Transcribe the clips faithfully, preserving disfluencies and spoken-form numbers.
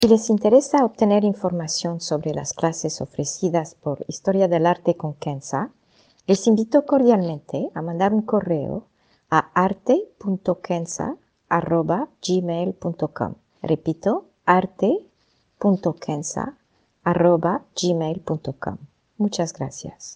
Si les interesa obtener información sobre las clases ofrecidas por Historia del Arte con Kenza, les invito cordialmente a mandar un correo a arte punto kenza arroba gmail punto com. Repito, arte punto kenza arroba gmail punto com. Muchas gracias.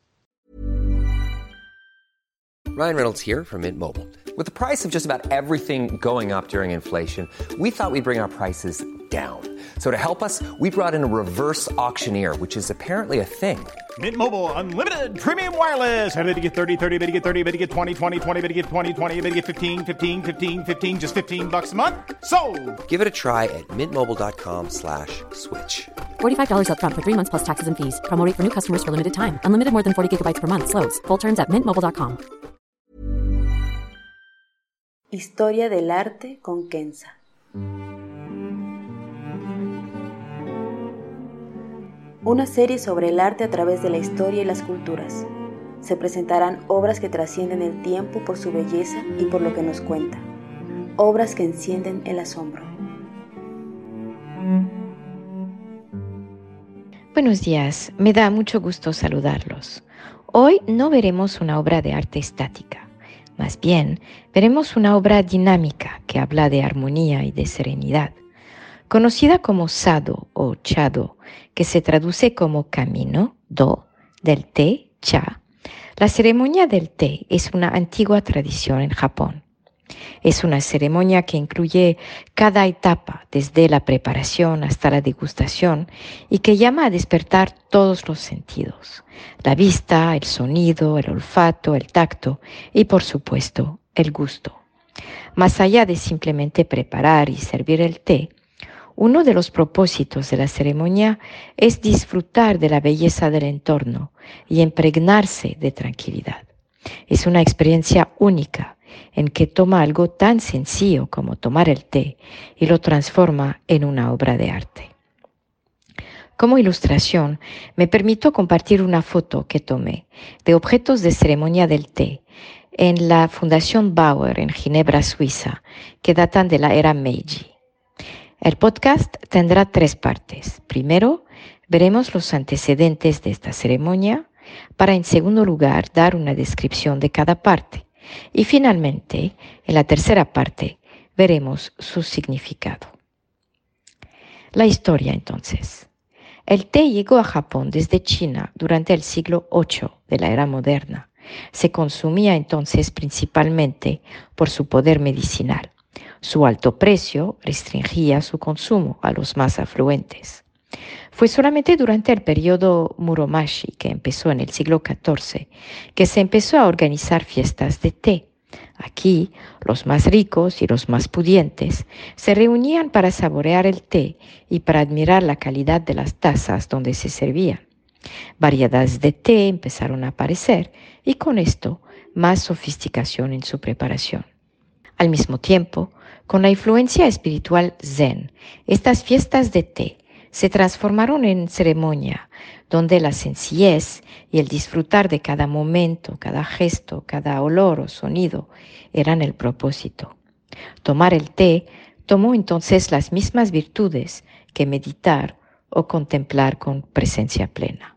Ryan Reynolds here from Mint Mobile. With the price of just about everything going up during inflation, we thought we'd bring our prices down. So to help us, we brought in a reverse auctioneer, which is apparently a thing. Mint Mobile Unlimited Premium Wireless. How to get thirty, thirty, how to get thirty, how to get twenty, twenty, twenty, how to get twenty, twenty, how to get fifteen, fifteen, fifteen, fifteen, just fifteen bucks a month? Sold! Give it a try at mintmobile.com slash switch. forty-five dollars up front for three months plus taxes and fees. Promo rate for new customers for limited time. Unlimited more than forty gigabytes per month. Slows full terms at mint mobile dot com. Historia del Arte con Kenza. Una serie sobre el arte a través de la historia y las culturas. Se presentarán obras que trascienden el tiempo por su belleza y por lo que nos cuenta. Obras que encienden el asombro. Buenos días, me da mucho gusto saludarlos. Hoy no veremos una obra de arte estática. Más bien, veremos una obra dinámica que habla de armonía y de serenidad. Conocida como Sado o Chado, que se traduce como camino, do, del té, cha. La ceremonia del té es una antigua tradición en Japón. Es una ceremonia que incluye cada etapa, desde la preparación hasta la degustación, y que llama a despertar todos los sentidos: la vista, el sonido, el olfato, el tacto y, por supuesto, el gusto. Más allá de simplemente preparar y servir el té, uno de los propósitos de la ceremonia es disfrutar de la belleza del entorno y impregnarse de tranquilidad. Es una experiencia única en que toma algo tan sencillo como tomar el té y lo transforma en una obra de arte. Como ilustración, me permito compartir una foto que tomé de objetos de ceremonia del té en la Fundación Bauer en Ginebra, Suiza, que datan de la era Meiji. El podcast tendrá tres partes. Primero, veremos los antecedentes de esta ceremonia, para en segundo lugar dar una descripción de cada parte. Y finalmente, en la tercera parte, veremos su significado. La historia, entonces. El té llegó a Japón desde China durante el siglo ocho de la era moderna. Se consumía entonces principalmente por su poder medicinal. Su alto precio restringía su consumo a los más afluentes. Fue solamente durante el periodo Muromachi, que empezó en el siglo catorce, que se empezó a organizar fiestas de té. Aquí, los más ricos y los más pudientes se reunían para saborear el té y para admirar la calidad de las tazas donde se servían. Variedades de té empezaron a aparecer y con esto más sofisticación en su preparación. Al mismo tiempo, con la influencia espiritual zen, estas fiestas de té se transformaron en ceremonia, donde la sencillez y el disfrutar de cada momento, cada gesto, cada olor o sonido eran el propósito. Tomar el té tomó entonces las mismas virtudes que meditar o contemplar con presencia plena.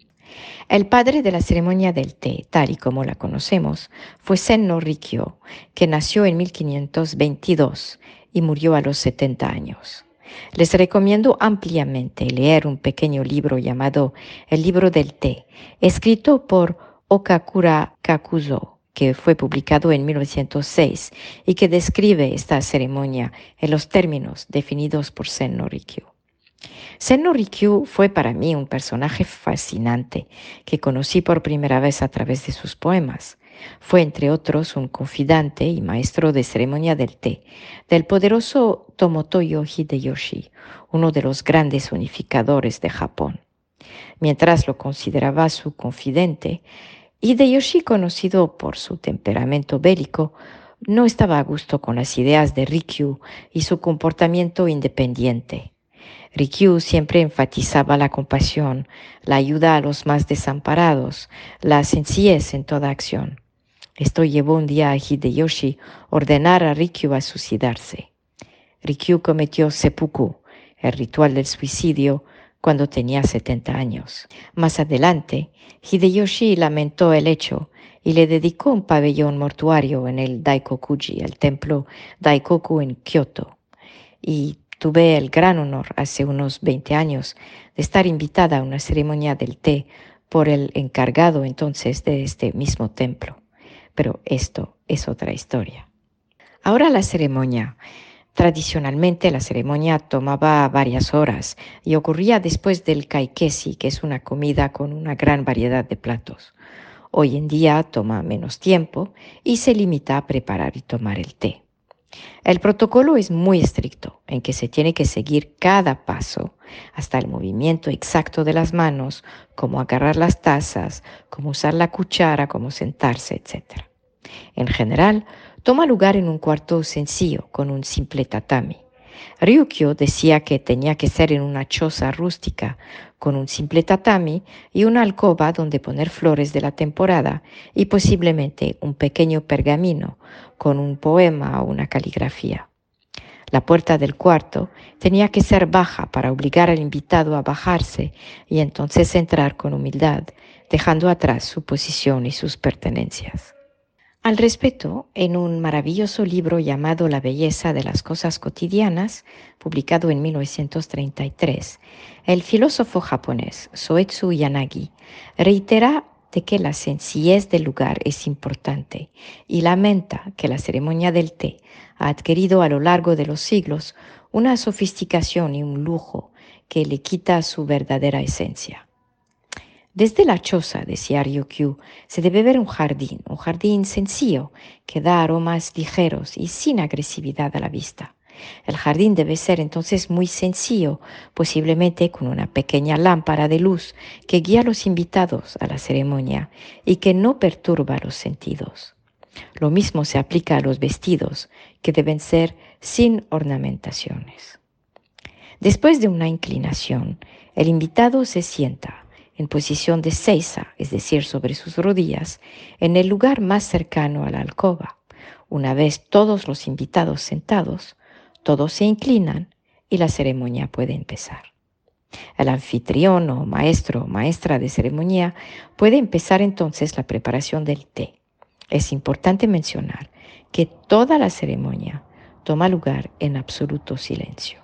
El padre de la ceremonia del té, tal y como la conocemos, fue Senno Rikyō, que nació en mil quinientos veintidós y murió a los setenta años. Les recomiendo ampliamente leer un pequeño libro llamado El libro del té, escrito por Okakura Kakuzo, que fue publicado en mil novecientos seis y que describe esta ceremonia en los términos definidos por Senno Rikyō. Senno Rikyō fue para mí un personaje fascinante que conocí por primera vez a través de sus poemas. Fue, entre otros, un confidante y maestro de ceremonia del té del poderoso Tomotoyo Hideyoshi, uno de los grandes unificadores de Japón. Mientras lo consideraba su confidente, Hideyoshi, conocido por su temperamento bélico, no estaba a gusto con las ideas de Rikyō y su comportamiento independiente. Rikyō siempre enfatizaba la compasión, la ayuda a los más desamparados, la sencillez en toda acción. Esto llevó un día a Hideyoshi ordenar a Rikyō a suicidarse. Rikyō cometió seppuku, el ritual del suicidio, cuando tenía setenta años. Más adelante, Hideyoshi lamentó el hecho y le dedicó un pabellón mortuario en el Daikokuji, el templo Daikoku en Kioto. Y tuve el gran honor hace unos veinte años de estar invitada a una ceremonia del té por el encargado entonces de este mismo templo. Pero esto es otra historia. Ahora la ceremonia. Tradicionalmente la ceremonia tomaba varias horas y ocurría después del kaikesi, que es una comida con una gran variedad de platos. Hoy en día toma menos tiempo y se limita a preparar y tomar el té. El protocolo es muy estricto, en que se tiene que seguir cada paso, hasta el movimiento exacto de las manos, cómo agarrar las tazas, cómo usar la cuchara, cómo sentarse, etcétera. En general, toma lugar en un cuarto sencillo, con un simple tatami. Ryukyo decía que tenía que ser en una choza rústica, con un simple tatami y una alcoba donde poner flores de la temporada y posiblemente un pequeño pergamino con un poema o una caligrafía. La puerta del cuarto tenía que ser baja para obligar al invitado a bajarse y entonces entrar con humildad, dejando atrás su posición y sus pertenencias. Al respecto, en un maravilloso libro llamado La belleza de las cosas cotidianas, publicado en mil novecientos treinta y tres, el filósofo japonés Soetsu Yanagi reitera de que la sencillez del lugar es importante y lamenta que la ceremonia del té ha adquirido a lo largo de los siglos una sofisticación y un lujo que le quita su verdadera esencia. Desde la choza, decía Ryukyu, se debe ver un jardín, un jardín sencillo que da aromas ligeros y sin agresividad a la vista. El jardín debe ser entonces muy sencillo, posiblemente con una pequeña lámpara de luz que guía a los invitados a la ceremonia y que no perturba los sentidos. Lo mismo se aplica a los vestidos, que deben ser sin ornamentaciones. Después de una inclinación, el invitado se sienta en posición de seiza, es decir, sobre sus rodillas, en el lugar más cercano a la alcoba. Una vez todos los invitados sentados, todos se inclinan y la ceremonia puede empezar. El anfitrión o maestro o maestra de ceremonia puede empezar entonces la preparación del té. Es importante mencionar que toda la ceremonia toma lugar en absoluto silencio.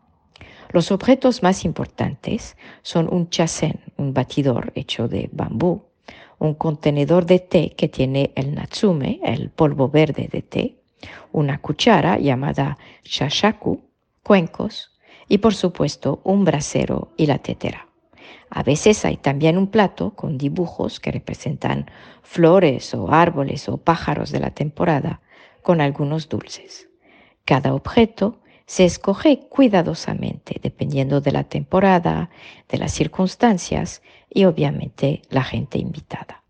Los objetos más importantes son un chasen, un batidor hecho de bambú, un contenedor de té que tiene el natsume, el polvo verde de té, una cuchara llamada shashaku, cuencos y por supuesto un brasero y la tetera. A veces hay también un plato con dibujos que representan flores o árboles o pájaros de la temporada con algunos dulces. Cada objeto se escoge cuidadosamente dependiendo de la temporada, de las circunstancias y obviamente la gente invitada.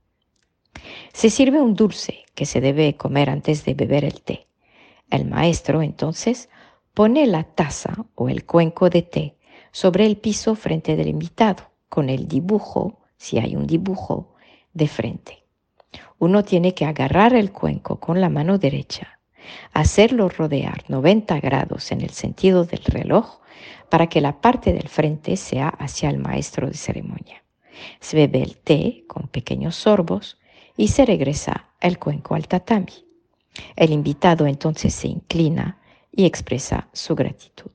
Se sirve un dulce que se debe comer antes de beber el té. El maestro entonces pone la taza o el cuenco de té sobre el piso frente del invitado, con el dibujo, si hay un dibujo, de frente. Uno tiene que agarrar el cuenco con la mano derecha, hacerlo rodear noventa grados en el sentido del reloj para que la parte del frente sea hacia el maestro de ceremonia. Se bebe el té con pequeños sorbos y se regresa el cuenco al tatami. El invitado entonces se inclina y expresa su gratitud.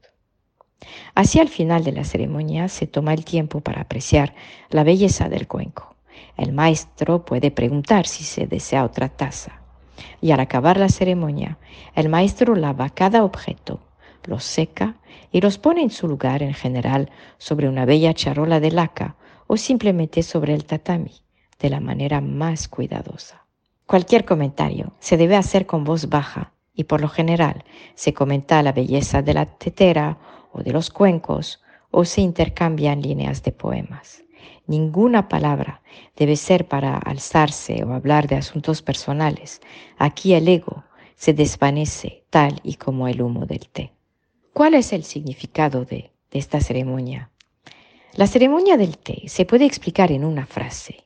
Hacia el final de la ceremonia se toma el tiempo para apreciar la belleza del cuenco. El maestro puede preguntar si se desea otra taza. Y al acabar la ceremonia, el maestro lava cada objeto, los seca y los pone en su lugar, en general sobre una bella charola de laca o simplemente sobre el tatami, de la manera más cuidadosa. Cualquier comentario se debe hacer con voz baja y por lo general se comenta la belleza de la tetera o de los cuencos o se intercambian líneas de poemas. Ninguna palabra debe ser para alzarse o hablar de asuntos personales. Aquí el ego se desvanece tal y como el humo del té. ¿Cuál es el significado de, de esta ceremonia? La ceremonia del té se puede explicar en una frase,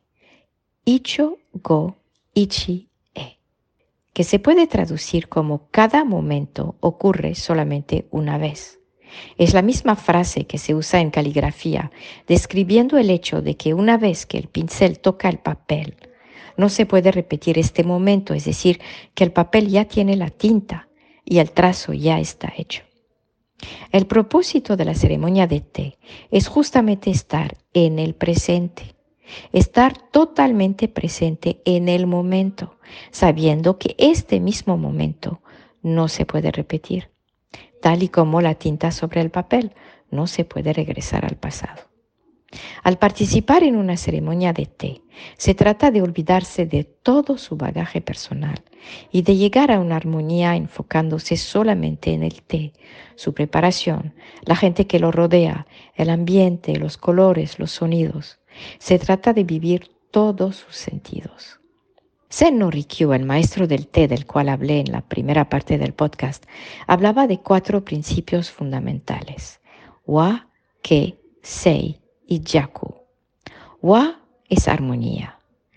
Icho go ichi e, que se puede traducir como cada momento ocurre solamente una vez. Es la misma frase que se usa en caligrafía, describiendo el hecho de que una vez que el pincel toca el papel, no se puede repetir este momento, es decir, que el papel ya tiene la tinta y el trazo ya está hecho. El propósito de la ceremonia de té es justamente estar en el presente, estar totalmente presente en el momento, sabiendo que este mismo momento no se puede repetir. Tal y como la tinta sobre el papel, no se puede regresar al pasado. Al participar en una ceremonia de té, se trata de olvidarse de todo su bagaje personal y de llegar a una armonía enfocándose solamente en el té, su preparación, la gente que lo rodea, el ambiente, los colores, los sonidos. Se trata de vivir todos sus sentidos. Senno Rikyu, el maestro del té del cual hablé en la primera parte del podcast, hablaba de cuatro principios fundamentales: Wa, Ke, Sei y Jaku. Wa es armonía,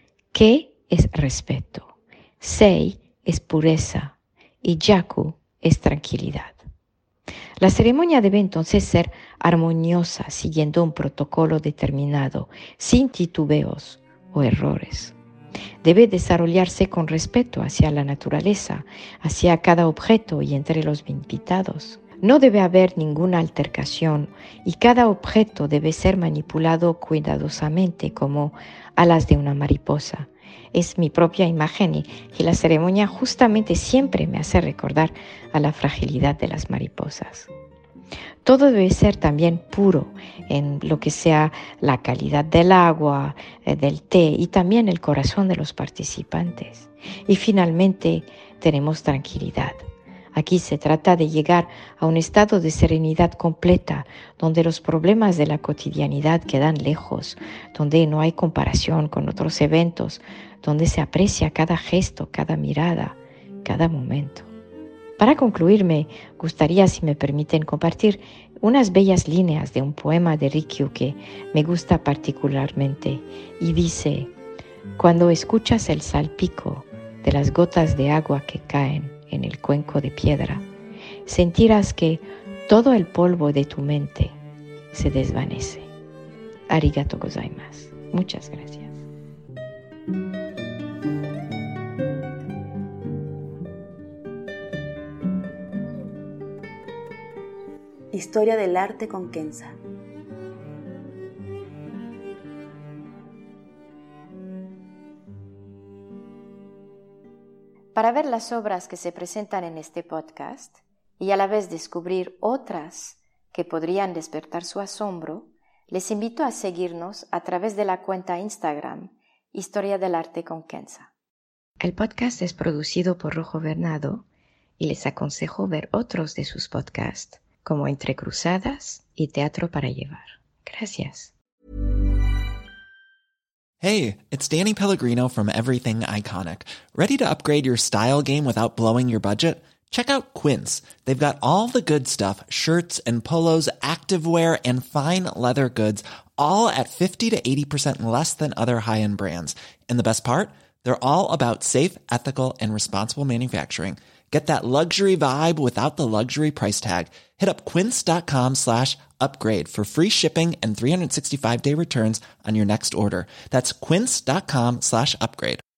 Ke es respeto, Sei es pureza y Jaku es tranquilidad. La ceremonia debe entonces ser armoniosa, siguiendo un protocolo determinado, sin titubeos o errores. Debe desarrollarse con respeto hacia la naturaleza, hacia cada objeto y entre los invitados. No debe haber ninguna altercación y cada objeto debe ser manipulado cuidadosamente como alas de una mariposa. Es mi propia imagen y, y la ceremonia justamente siempre me hace recordar a la fragilidad de las mariposas. Todo debe ser también puro en lo que sea la calidad del agua, eh, del té y también el corazón de los participantes. Y finalmente tenemos tranquilidad. Aquí se trata de llegar a un estado de serenidad completa, donde los problemas de la cotidianidad quedan lejos, donde no hay comparación con otros eventos, donde se aprecia cada gesto, cada mirada, cada momento. Para concluir, me gustaría, si me permiten, compartir unas bellas líneas de un poema de Rikyu que me gusta particularmente y dice: cuando escuchas el salpico de las gotas de agua que caen en el cuenco de piedra, sentirás que todo el polvo de tu mente se desvanece. Arigato gozaimasu. Muchas gracias. Historia del arte con Kenza. Para ver las obras que se presentan en este podcast y a la vez descubrir otras que podrían despertar su asombro, les invito a seguirnos a través de la cuenta Instagram Historia del Arte con Kenza. El podcast es producido por Rojo Bernardo y les aconsejo ver otros de sus podcasts, como Entre Cruzadas y Teatro para Llevar. Gracias. Hey, it's Danny Pellegrino from Everything Iconic. Ready to upgrade your style game without blowing your budget? Check out Quince. They've got all the good stuff, shirts and polos, activewear, and fine leather goods, all at fifty to eighty percent less than other high-end brands. And the best part? They're all about safe, ethical, and responsible manufacturing. Get that luxury vibe without the luxury price tag. Hit up quince.com slash upgrade for free shipping and three sixty-five day returns on your next order. That's quince.com slash upgrade.